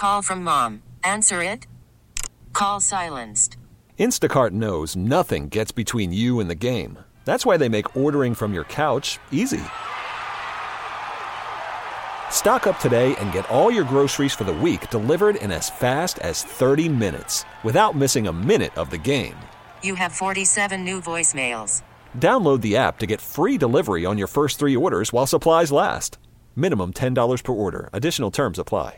call from mom. Answer it. Call silenced. Instacart knows nothing gets between you and the game. That's why they make ordering from your couch easy. Stock up today and get all your groceries for the week delivered in as fast as 30 minutes without missing a minute of the game. You have 47 new voicemails. Download the app to get free delivery on your first 3 orders while supplies last. Minimum $10 per order. Additional terms apply.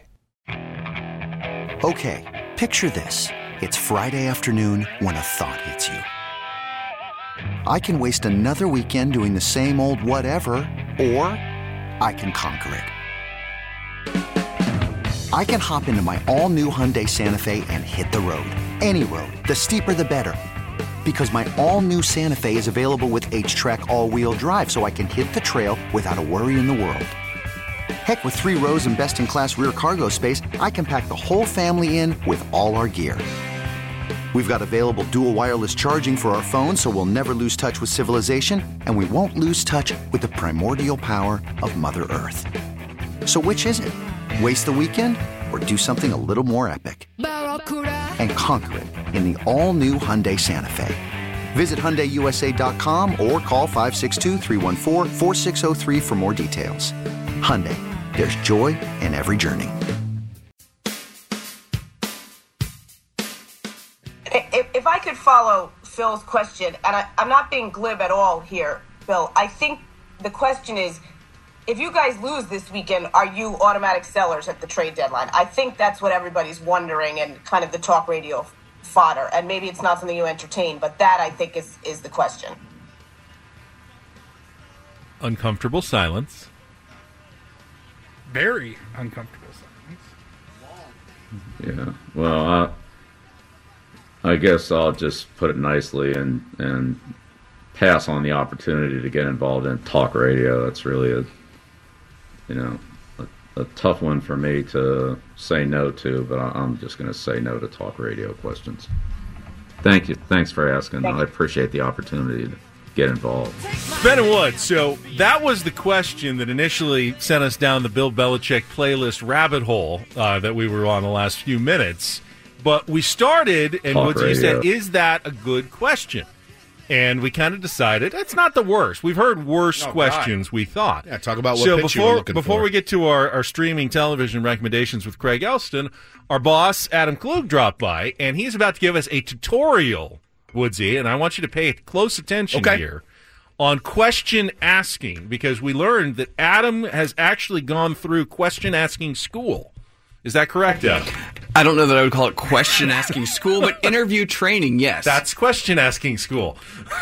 Okay, picture this. It's Friday afternoon when a thought hits you. I can waste another weekend doing the same old whatever, or I can conquer it. I can hop into my all-new Hyundai Santa Fe and hit the road. Any road. The steeper the better. Because my all-new Santa Fe is available with H-Track all-wheel drive, so I can hit the trail without a worry in the world. Heck, with 3 rows and best-in-class rear cargo space, I can pack the whole family in with all our gear. We've got available dual wireless charging for our phones, so we'll never lose touch with civilization, and we won't lose touch with the primordial power of Mother Earth. So which is it? Waste the weekend or do something a little more epic? And conquer it in the all-new Hyundai Santa Fe. Visit HyundaiUSA.com or call 562-314-4603 for more details. Hyundai, there's joy in every journey. If I could follow Phil's question, and I'm not being glib at all here, Bill, I think the question is, if you guys lose this weekend, are you automatic sellers at the trade deadline? I think that's what everybody's wondering and kind of the talk radio fodder. And maybe it's not something you entertain, but that I think is the question. Uncomfortable silence. Very uncomfortable silence. Yeah, well, I guess I'll just put it nicely and pass on the opportunity to get involved in talk radio. That's really a tough one for me to say no to, but I'm just going to say no to talk radio questions. Thank you. Thanks for asking. I appreciate the opportunity to get involved. Ben and Wood, so that was the question that initially sent us down the Bill Belichick playlist rabbit hole that we were on the last few minutes. But we started, and Woodsy said, is that a good question? And we kind of decided it's not the worst. We've heard worse questions, we thought. Yeah, talk about what pitch you were looking before for. we get to our streaming television recommendations with Craig Elston, our boss, Adam Klug, dropped by, and he's about to give us a tutorial, Woodsy, and I want you to pay close attention here, on question asking, because we learned that Adam has actually gone through question asking school. Is that correct, Adam? I don't know that I would call it question asking school, but interview training, yes. That's question asking school.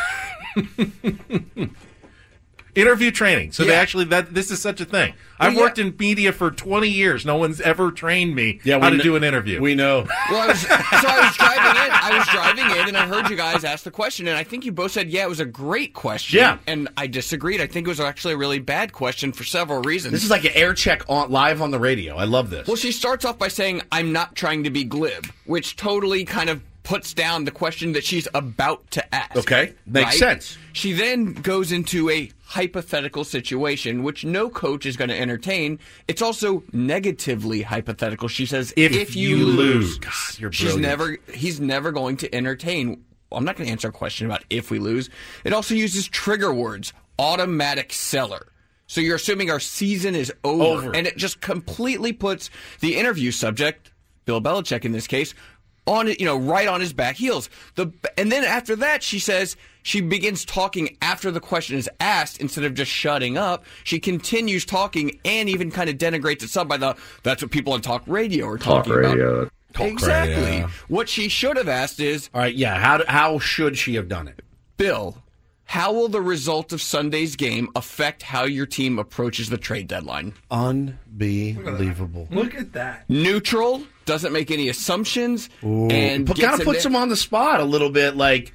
Interview training. So they actually, this is such a thing. I've worked in media for 20 years. No one's ever trained me how to do an interview. We know. Well, I was driving in, and I heard you guys ask the question, and I think you both said, yeah, it was a great question. Yeah. And I disagreed. I think it was actually a really bad question for several reasons. This is like an air check live on the radio. I love this. Well, she starts off by saying, I'm not trying to be glib, which totally kind of puts down the question that she's about to ask. Okay, makes sense. She then goes into a hypothetical situation, which no coach is going to entertain. It's also negatively hypothetical. She says, if you lose. God, you're brilliant. He's never going to entertain. I'm not going to answer a question about if we lose. It also uses trigger words, automatic seller. So you're assuming our season is over. And it just completely puts the interview subject, Bill Belichick in this case, on right on his back heels. And then after that, she says she begins talking after the question is asked instead of just shutting up. She continues talking and even kind of denigrates it some by that's what people on talk radio are talking about. Exactly. Radio. What she should have asked is, all right, yeah, how should she have done it? Bill, how will the result of Sunday's game affect how your team approaches the trade deadline? Unbelievable. Look at that. Neutral, doesn't make any assumptions, and kind of puts him on the spot a little bit. Like,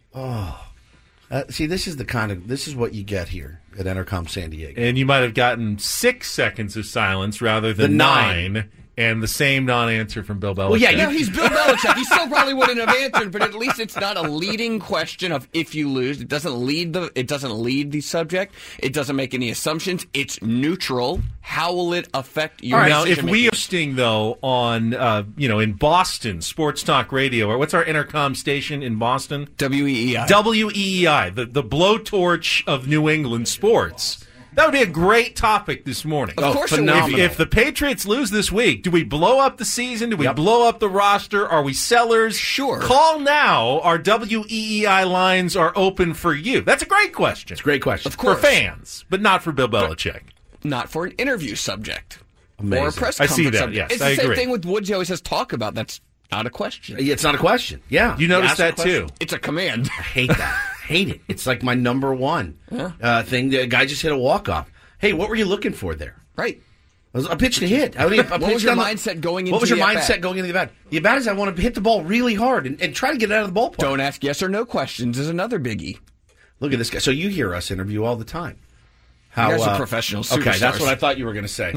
see, this is what you get here at Entercom San Diego. And you might have gotten 6 seconds of silence rather than 9. And the same non-answer from Bill Belichick. Well, yeah, he's Bill Belichick. He still probably wouldn't have answered, but at least it's not a leading question of if you lose. It doesn't lead the subject. It doesn't make any assumptions. It's neutral. How will it affect your now, decision if we are hosting, though, on, in Boston, Sports Talk Radio, or what's our intercom station in Boston? WEEI. WEEI, the blowtorch of New England sports. That would be a great topic this morning. Of course it would. If the Patriots lose this week, do we blow up the season? Do we blow up the roster? Are we sellers? Sure. Call now. Our WEEI lines are open for you. That's a great question. It's a great question. Of course. For fans, but not for Bill Belichick. Not for an interview subject. Amazing. Or a press I conference see that, subject. yes, It's I the same agree. thing with Woods. He always says talk about. That's not a question. It's not a question. Yeah. You noticed ask that, a question. too. It's a command. I hate that. Hate it. It's like my number one thing. The guy just hit a walk-off. Hey, what were you looking for there? Right. I pitched a hit. What was your mindset going into What was your the at-bat? mindset going into the bat? The at-bat is I want to hit the ball really hard and try to get it out of the ballpark. Don't ask yes or no questions is another biggie. Look at this guy. So you hear us interview all the time. You guys are professional superstars. Okay, that's what I thought you were going to say.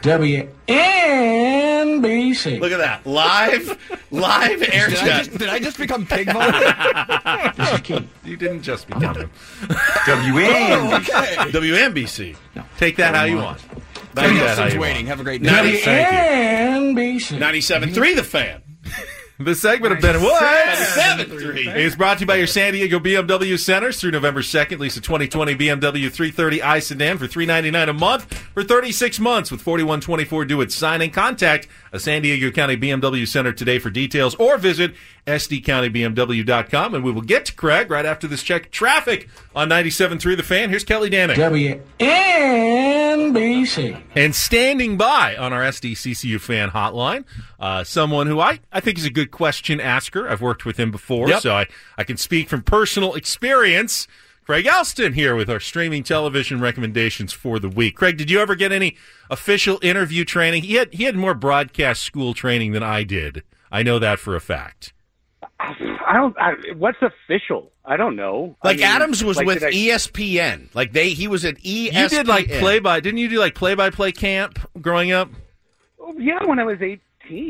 WNBC. Look at that. Live air check. Did I just become pig mode? You didn't just become him. WNBC. WNBC. Take that how you want. Thank Take that how you waiting. want. Have a great day. WNBC. 97.3 The Fan. The segment of Ben Woods 97.3 is brought to you by your San Diego BMW Centers through November 2nd. Lease a 2020 BMW 330i sedan for $399 a month for 36 months with 4124 due at signing. Contact a San Diego County BMW Center today for details or visit sdcountybmw.com. And we will get to Craig right after this check of traffic on 97.3 The Fan. Here's Kelly Danning. WNBC. And standing by on our SDCCU fan hotline, someone who I think is a good question asker. I've worked with him before, so I can speak from personal experience. Craig Elston here with our streaming television recommendations for the week. Craig, did you ever get any official interview training? He had more broadcast school training than I did. I know that for a fact. What's official? I don't know. Adams was with ESPN. He was at ESPN. You did didn't you do play-by-play camp growing up? Yeah, when I was 18.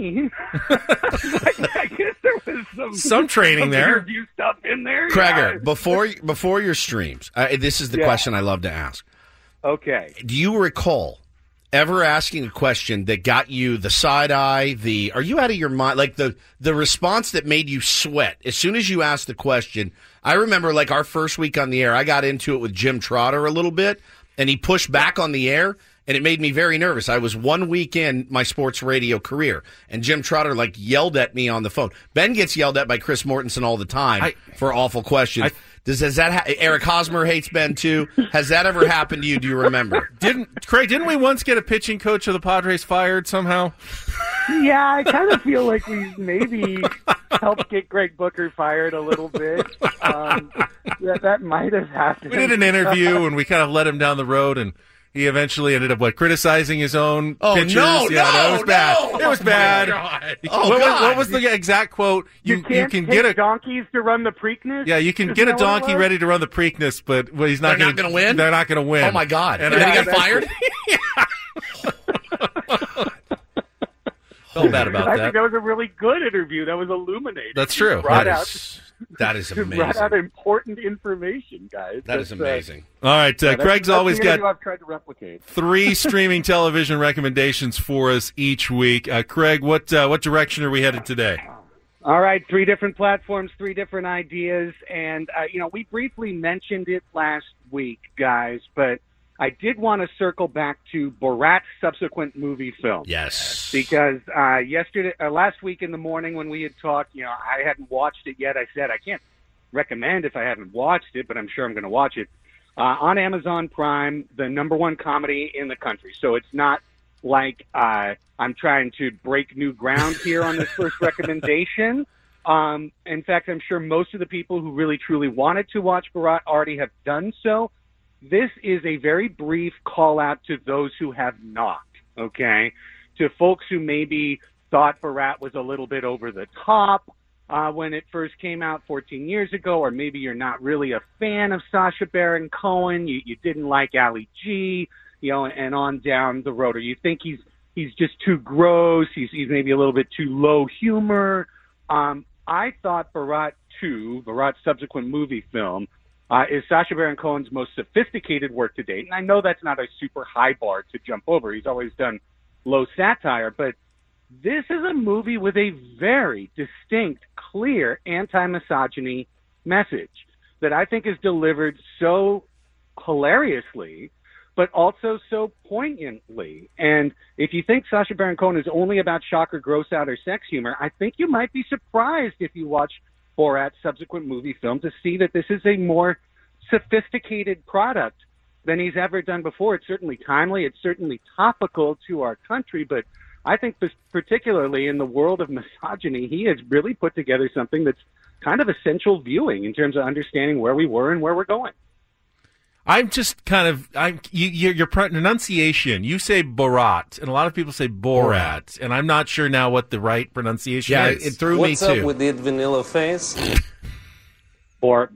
I guess there was some training there. Interview stuff in there. Krager, yeah. before your streams, this is the question I love to ask. Okay. Do you recall ever asking a question that got you the side eye, are you out of your mind? The response that made you sweat as soon as you asked the question. I remember our first week on the air, I got into it with Jim Trotter a little bit, and he pushed back on the air, and it made me very nervous. I was 1 week in my sports radio career, and Jim Trotter yelled at me on the phone. Ben gets yelled at by Chris Mortensen all the time for awful questions. Eric Hosmer hates Ben too. Has that ever happened to you? Do you remember? Didn't we once get a pitching coach of the Padres fired somehow? Yeah, I kind of feel like we maybe helped get Greg Booker fired a little bit. That might have happened. We did an interview and we kind of led him down the road, and he eventually ended up criticizing his own pitchers. It was bad. It was bad. What was the exact quote? You can get donkeys to run the Preakness. Yeah, you can get a donkey ready to run the Preakness, but he's not going to win. They're not going to win. Oh my God! And then he got fired. Felt bad about that. I think that was a really good interview. That was illuminating. That's true. That is amazing. Brought out important information, guys. That is amazing. All right, Craig's always got I've tried to replicate 3 streaming television recommendations for us each week. Craig, what direction are we headed today? All right, 3 different platforms, 3 different ideas, and we briefly mentioned it last week, guys, but I did want to circle back to Borat's subsequent movie film. Yes. Because last week in the morning when we had talked, I hadn't watched it yet. I said I can't recommend if I haven't watched it, but I'm sure I'm going to watch it. On Amazon Prime, the #1 comedy in the country. So it's not like I'm trying to break new ground here on this first recommendation. In fact, I'm sure most of the people who really truly wanted to watch Borat already have done so. This is a very brief call out to those who have not, okay? To folks who maybe thought Borat was a little bit over the top when it first came out 14 years ago, or maybe you're not really a fan of Sacha Baron Cohen, you didn't like Ali G, and on down the road, or you think he's he's just too gross. He's maybe a little bit too low humor. I thought Borat 2, Borat's subsequent movie film, is Sacha Baron Cohen's most sophisticated work to date. And I know that's not a super high bar to jump over. He's always done low satire, but this is a movie with a very distinct, clear anti-misogyny message that I think is delivered so hilariously, but also so poignantly. And if you think Sacha Baron Cohen is only about shock or gross out or sex humor, I think you might be surprised if you watch Borat's subsequent movie film to see that this is a more sophisticated product than he's ever done before. It's certainly timely. It's certainly topical to our country, but I think particularly in the world of misogyny, he has really put together something that's kind of essential viewing in terms of understanding where we were and where we're going. I'm just kind of your pronunciation. You say Borat, and a lot of people say Borat, and I'm not sure now what the right pronunciation is. Yeah, it threw me too. What's up with the vanilla face? Borat.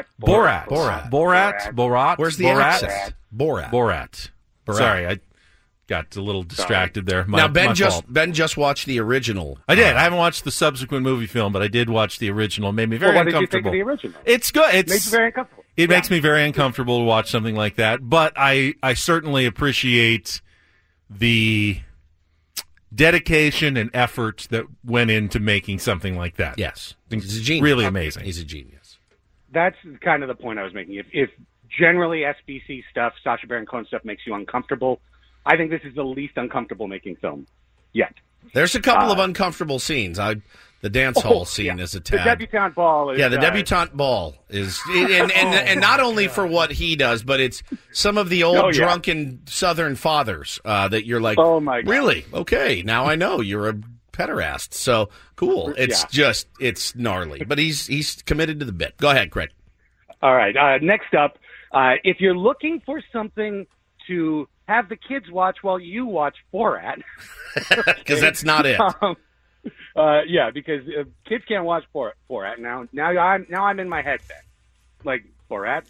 Where's the accent? Borat. Sorry, I got a little distracted there. Now Ben just watched the original. I did. I haven't watched the subsequent movie film, but I did watch the original. It made me very uncomfortable. What did you think of the original? It's good. It made you very uncomfortable. It makes me very uncomfortable to watch something like that, but I certainly appreciate the dedication and effort that went into making something like that. Yes. He's a genius. Really amazing. He's a genius. That's kind of the point I was making. If generally SBC stuff, Sacha Baron Cohen stuff makes you uncomfortable, I think this is the least uncomfortable making film yet. There's a couple of uncomfortable scenes. The dance hall scene is a tad. The debutante ball is... Yeah, the debutante ball is... And not only for what he does, but it's some of the old drunken Southern fathers that you're like, oh my God. Really? Okay, now I know you're a pederast. So, cool. It's gnarly. But he's committed to the bit. Go ahead, Craig. All right. Next up, if you're looking for something to have the kids watch while you watch Borat... Because that's not it. Because kids can't watch Borat now. Now I'm in my head then. Like Borat.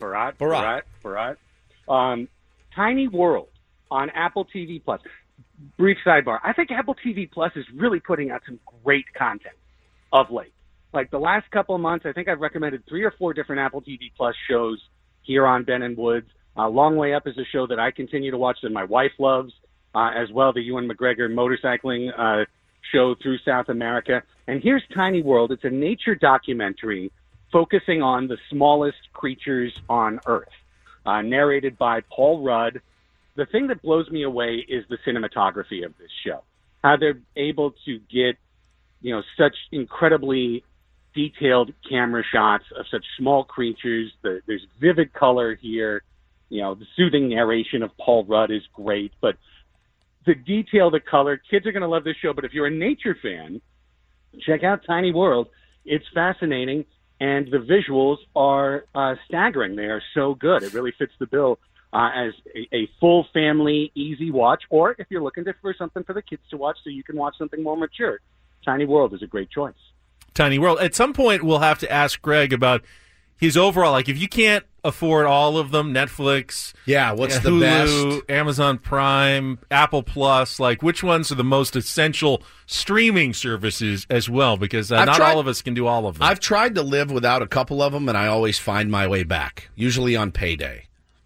Tiny World on Apple TV Plus. Brief sidebar. I think Apple TV Plus is really putting out some great content of late. Like the last couple of months, I think I've recommended 3 or 4 different Apple TV Plus shows here on Ben and Woods. Long Way Up is a show that I continue to watch that my wife loves, as well. The Ewan McGregor motorcycling show through South America. And here's Tiny World. It's a nature documentary focusing on the smallest creatures on Earth, narrated by Paul Rudd. The thing that blows me away is the cinematography of this show, how they're able to get, such incredibly detailed camera shots of such small creatures. There's vivid color here. The soothing narration of Paul Rudd is great, but the detail, the color, kids are going to love this show. But if you're a nature fan, check out Tiny World. It's fascinating, and the visuals are staggering. They are so good. It really fits the bill as a full family, easy watch. Or if you're looking for something for the kids to watch so you can watch something more mature, Tiny World is a great choice. Tiny World. At some point, we'll have to ask Greg about his overall, like, if you can't afford all of them, Netflix, what's Hulu, the best? Amazon Prime, Apple Plus, like, which ones are the most essential streaming services as well? Because not all of us can do all of them. I've tried to live without a couple of them, and I always find my way back, usually on payday.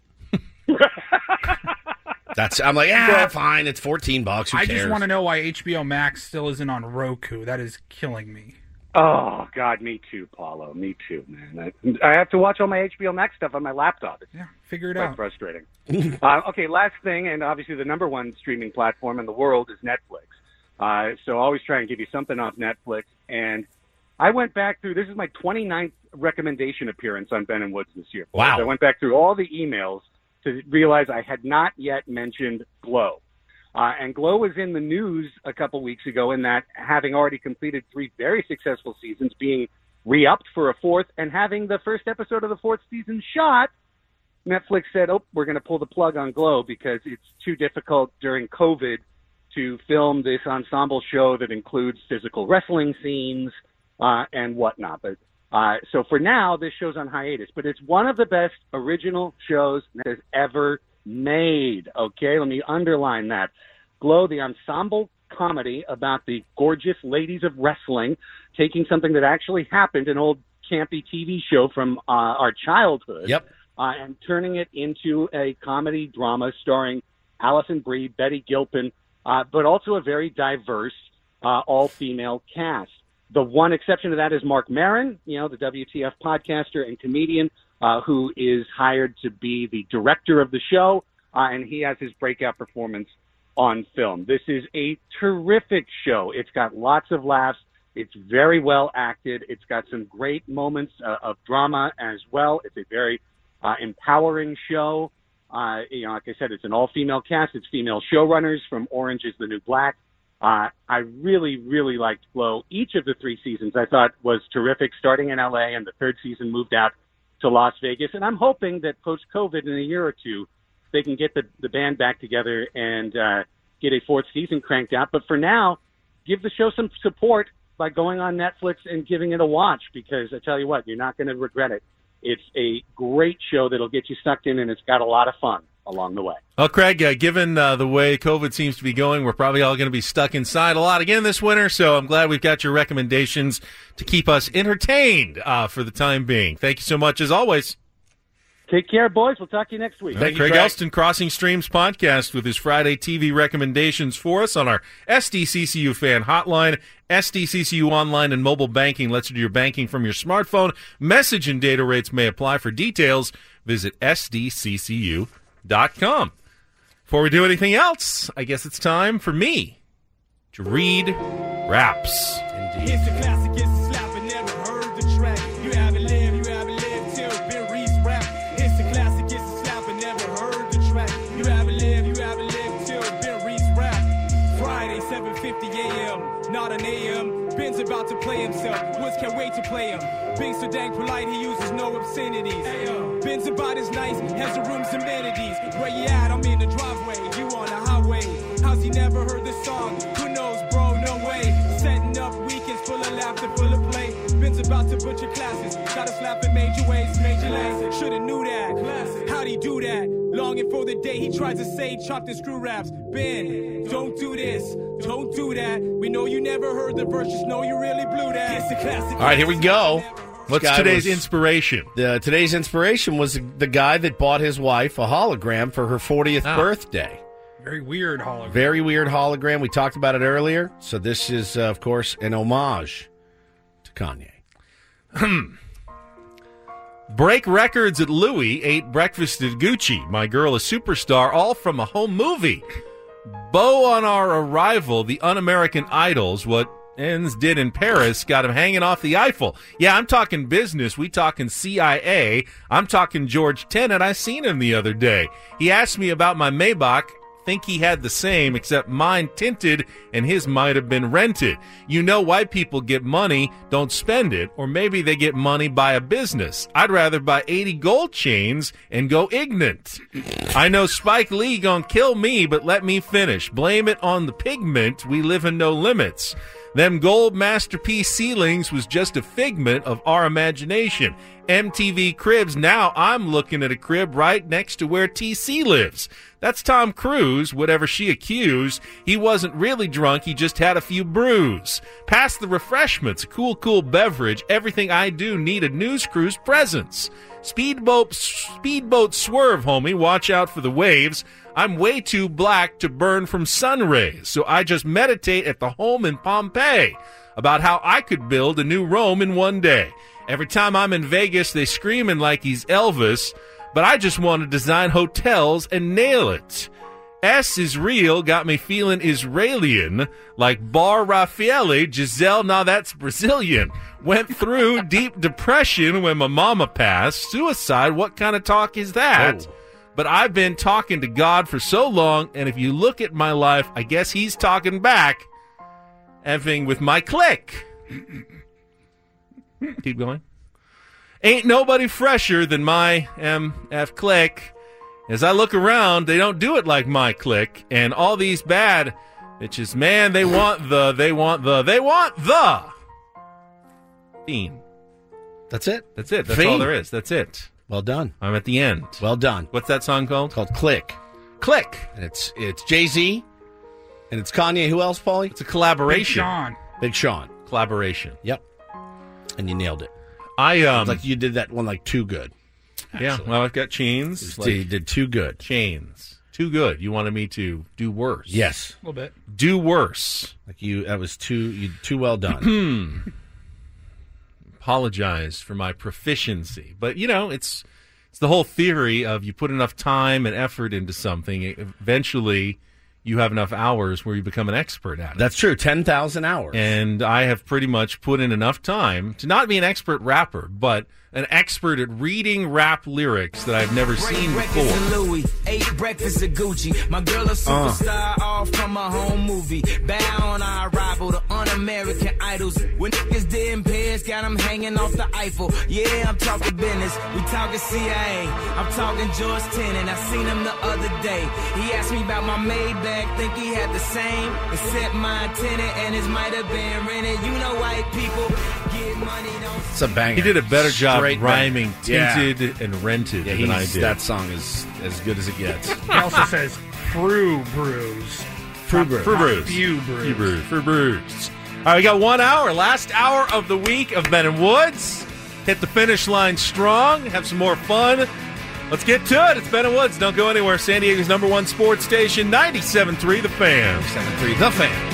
I'm like, fine, it's $14. Who cares? I just want to know why HBO Max still isn't on Roku. That is killing me. Oh, God, me too, Paulo. Me too, man. I have to watch all my HBO Max stuff on my laptop. It's figure it quite out. Frustrating. Okay, last thing, and obviously the number one streaming platform in the world is Netflix. So I always try and give you something off Netflix. And I went back through, this is my 29th recommendation appearance on Ben and Woods this year. Wow. So I went back through all the emails to realize I had not yet mentioned Glow. And Glow was in the news a couple weeks ago in that having already completed 3 very successful seasons, being re-upped for a 4th, and having the first episode of the 4th season shot, Netflix said, we're going to pull the plug on Glow because it's too difficult during COVID to film this ensemble show that includes physical wrestling scenes and whatnot. But so for now, this show's on hiatus. But it's one of the best original shows that has ever made. Okay, let me underline that. Glow, the ensemble comedy about the gorgeous ladies of wrestling, taking something that actually happened, an old campy TV show from our childhood, and turning it into a comedy drama starring Alison Brie, Betty Gilpin, but also a very diverse all-female cast. The one exception to that is Mark Maron, the WTF podcaster and comedian, who is hired to be the director of the show, and he has his breakout performance on film. This is a terrific show. It's got lots of laughs. It's very well acted. It's got some great moments of drama as well. It's a very empowering show. Like I said, it's an all-female cast. It's female showrunners from Orange is the New Black. I really, really liked Glow. Each of the 3 seasons I thought was terrific, starting in L.A., and the 3rd season moved out to Las Vegas. And I'm hoping that post-COVID, in a year or two, they can get the band back together and get a 4th season cranked out. But for now, give the show some support by going on Netflix and giving it a watch, because I tell you what, you're not going to regret it. It's a great show that'll get you sucked in, and it's got a lot of fun along the way. Well, Craig, given the way COVID seems to be going, we're probably all going to be stuck inside a lot again this winter, so I'm glad we've got your recommendations to keep us entertained for the time being. Thank you so much, as always. Take care, boys. We'll talk to you next week. Thank you, Craig Elston, Crossing Streams podcast, with his Friday TV recommendations for us on our SDCCU fan hotline. SDCCU online and mobile banking lets you do your banking from your smartphone. Message and data rates may apply. For details, visit sdccu.com. Before we do anything else, I guess it's time for me to read raps. Indeed. It's a classic, it's a slap, I never heard the track. You haven't lived till Ben Reese rap. It's a classic, it's a slap, I never heard the track. You haven't lived till Ben Reese rap. Friday, 7:50 a.m., not an a.m. Ben's about to play himself, Woods can't wait to play him. Being so dang polite, he uses no obscenities. Ben's about as nice, has the room's amenities. Where you at? I'm in the driveway, you on the highway. How's he never heard this song? Who knows, bro? No way. Setting up weekends full of laughter, full of play. Ben's about to butcher classes, gotta slap in major ways, major lays. Shoulda knew that. Classic. How'd he do that? Longing for the day he tries to say chopped and screw raps. Ben, don't do this, don't do that. We know you never heard the verse, just know you really blew that. It's a classic. All right, here we go. What's today's inspiration? Today's inspiration was the guy that bought his wife a hologram for her 40th birthday. Very weird hologram. Very weird hologram. We talked about it earlier. So this is, of course, an homage to Kanye. Break records at Louis, ate breakfast at Gucci. My girl a superstar, all from a home movie. Beau on our arrival, the Un-American Idols, what Enns did in Paris, got him hanging off the Eiffel. Yeah, I'm talking business. We talking CIA. I'm talking George Tenet. I seen him the other day. He asked me about my Maybach. Think he had the same, except mine tinted and his might have been rented. You know, white people get money, don't spend it, or maybe they get money by a business. I'd rather buy 80 gold chains and go ignorant. I know Spike Lee gonna kill me, but let me finish. Blame it on the pigment, we live in no limits. Them gold masterpiece ceilings was just a figment of our imagination. MTV Cribs, now I'm looking at a crib right next to where TC lives. That's Tom Cruise, whatever she accused. He wasn't really drunk, he just had a few brews. Pass the refreshments, a cool beverage. Everything I do need a news crew's presence. Speedboat swerve, homie, watch out for the waves. I'm way too black to burn from sun rays, so I just meditate at the home in Pompeii about how I could build a new Rome in one day. Every time I'm in Vegas, they screaming like he's Elvis, but I just want to design hotels and nail it. S is real, got me feeling Israelian, like Bar Raffaele, Giselle, now that's Brazilian. Went through deep depression when my mama passed. Suicide, what kind of talk is that? Oh. But I've been talking to God for so long, and if you look at my life, I guess he's talking back, effing with my clique. Keep going. Ain't nobody fresher than my MF clique. As I look around, they don't do it like my clique, and all these bad bitches, man, they want the Fiend. That's it. That's it. That's Fiend. all there is. That's it. Well done. I'm at the end. Well done. What's that song called? It's called Click. Click. And it's Jay-Z And it's Kanye. Who else, Paulie? It's a collaboration. Big Sean. Collaboration. Yep. And you nailed it. It's like you did that one like too good. Actually. Yeah, well, I've got Chains. You did too good. Chains. Too good. You wanted me to do worse. Yes. A little bit. Do worse. That was too well done. Apologize for my proficiency. But, it's the whole theory of you put enough time and effort into something, eventually you have enough hours where you become an expert at it. That's true. 10,000 hours. And I have pretty much put in enough time to not be an expert rapper, but an expert at reading rap lyrics that I've never seen before. Louis, 8 breakfasts of Gucci. My girl a superstar, all from a home movie. Bow on our arrival to Un-American Idols. When niggas didn't pay us, got them hanging off the Eiffel. Yeah, I'm talking business. We talking CIA. I'm talking George Tenet. I seen him the other day. He asked me about my Maybach. Think he had the same, except my tenant and his might have been rented. You know, white people get money. It's a banger. He did a better job rhyming banger. tinted and rented than I did. That song is as good as it gets. He also says Frou Brews. Frou Brews. Few Brews. Frou Brews. All right, we got 1 hour. Last hour of the week of Ben and Woods. Hit the finish line strong. Have some more fun. Let's get to it. It's Ben and Woods. Don't go anywhere. San Diego's #1 sports station, 97.3 The Fan. 97.3 The Fan.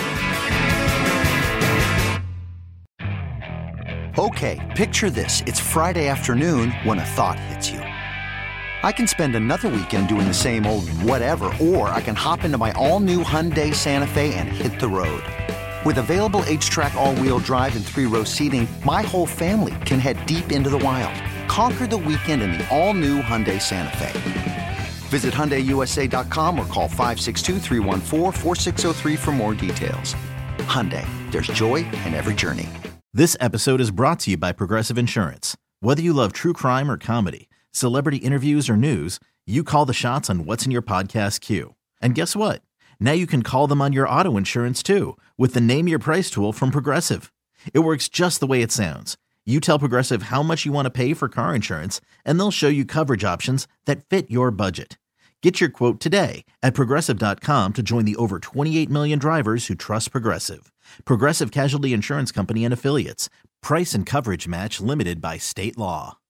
Okay, picture this. It's Friday afternoon when a thought hits you. I can spend another weekend doing the same old whatever, or I can hop into my all-new Hyundai Santa Fe and hit the road. With available H-Track all-wheel drive and 3-row seating, my whole family can head deep into the wild. Conquer the weekend in the all-new Hyundai Santa Fe. Visit HyundaiUSA.com or call 562-314-4603 for more details. Hyundai, there's joy in every journey. This episode is brought to you by Progressive Insurance. Whether you love true crime or comedy, celebrity interviews or news, you call the shots on what's in your podcast queue. And guess what? Now you can call them on your auto insurance too with the Name Your Price tool from Progressive. It works just the way it sounds. You tell Progressive how much you want to pay for car insurance, and they'll show you coverage options that fit your budget. Get your quote today at Progressive.com to join the over 28 million drivers who trust Progressive. Progressive Casualty Insurance Company and Affiliates. Price and coverage match limited by state law.